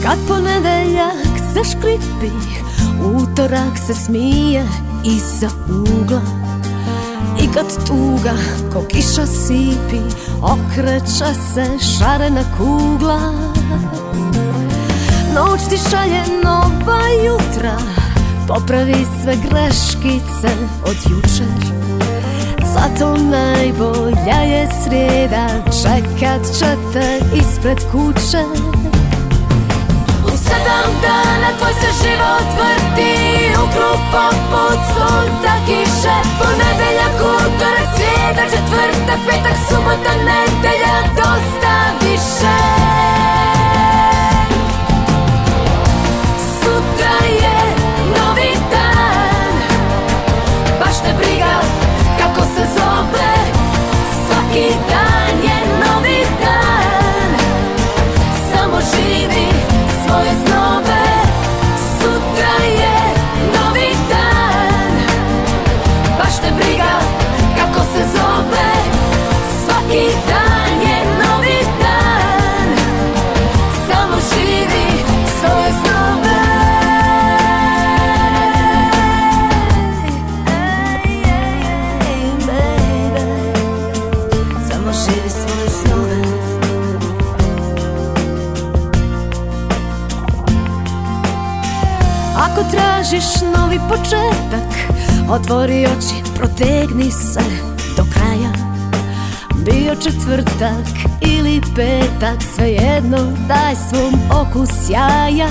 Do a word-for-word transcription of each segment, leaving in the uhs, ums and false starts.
Kad ponedeljak zaškripi, utorak se smije iza ugla. I kad tuga ko kiša sipi, okreće se šarena kugla. Noć ti šalje nova jutra, popravi sve greškice od jučer. Zato najbolja je srijeda, čekat će te ispred kuće. U sedam dana tvoj se život vrti, u krug poput sunca kiše. Ponedeljak, utorak, srijeda, četvrtak, petak, subota, nedelja, dosta više. Sutra je novi dan, baš te briga kako se zove. Svaki dan je novi dan, samo živi svoje snove. Sutra je novi dan, baš te briga kako se zove. Svaki dan je novi dan, samo živi svoje snove. Samo živi svoje snove. Ako tražiš novi početak, otvori oči, protegni se do kraja. Bio četvrtak ili petak, svejedno, daj svom oku sjaja.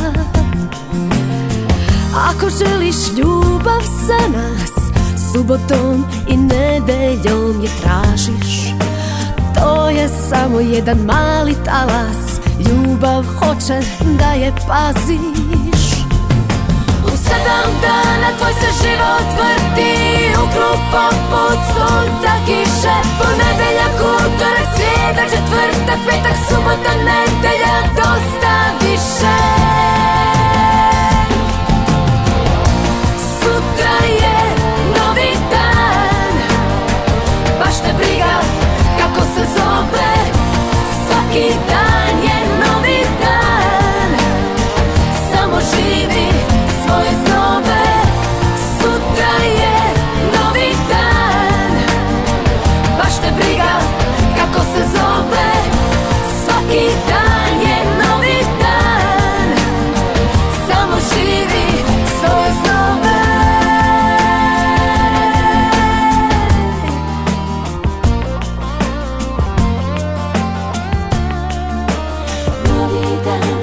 Ako želiš ljubav za nas, subotom i nedeljom je tražiš. To je samo jedan mali talas, ljubav hoće da je paziš. U sedam dana tvoj se život vrti, u krug poput sunca kiše. Ponedeljak, utorak, srijeda, četvrtak, petak, subota, nedelja, dosta više. Sutra je novi dan, baš te briga kako se zove. Svaki dan je novi dan, samo živi svoje snove. Sutra je novi dan, baš te briga kako se zove. Svaki dan je novi dan, samo živi svoje snove. Novi dan.